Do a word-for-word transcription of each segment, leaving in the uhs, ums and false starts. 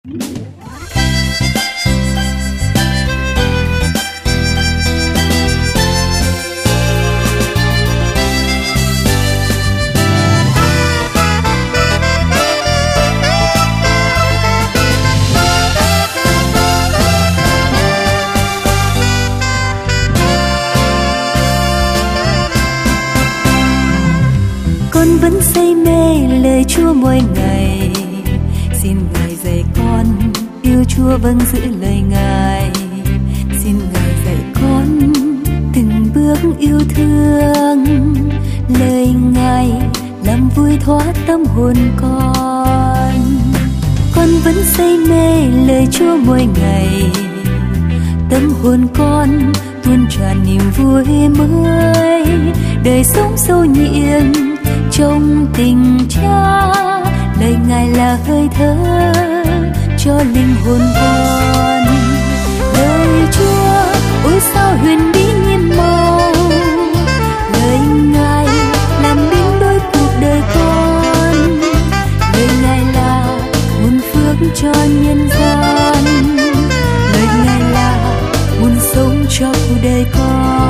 Con vẫn say mê lời Chúa mỗi ngày, xin Ngài dạy con yêu Chúa vâng giữ lời Ngài. Xin Ngài dạy con từng bước yêu thương lời Ngài, làm vui thỏa tâm hồn con. Con vẫn say mê lời Chúa mỗi ngày, tâm hồn con tuôn tràn niềm vui mới. Đời sống sâu nhiệm trong tình Cha, lời Ngài là hơi thở cho linh hồn con. Lời Chúa ôi sao huyền bí nhiệm màu, lời Ngài làm biến đổi cuộc đời con. Lời Ngài là nguồn phước cho nhân gian, lời Ngài là nguồn sống cho cuộc đời con.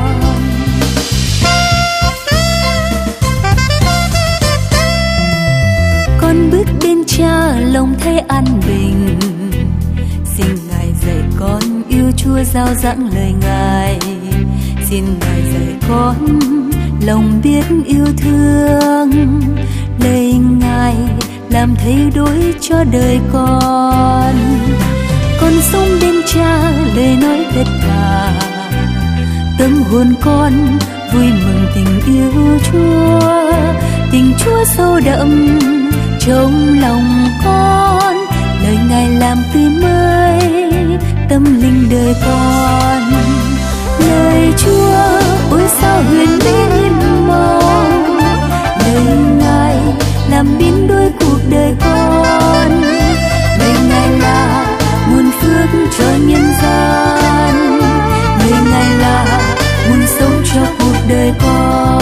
Con bước bên Cha lòng thấy an bình, xin Ngài dạy con yêu Chúa rao giảng lời Ngài. Xin Ngài dạy con lòng biết yêu thương lời Ngài, làm thay đổi cho đời con. Con sống bên Cha lời nói thật thà, tâm hồn con vui mừng tình yêu Chúa. Tình Chúa sâu đậm trong lòng con, lời Ngài làm tươi mới tâm linh đời con. Lời Chúa ôi sao huyền bí nhiệm màu, lời Ngài làm biến đổi cuộc đời con. Lời Ngài là nguồn phước cho nhân gian, lời Ngài là nguồn sống cho cuộc đời con.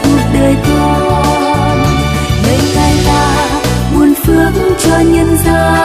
Cho nhân gian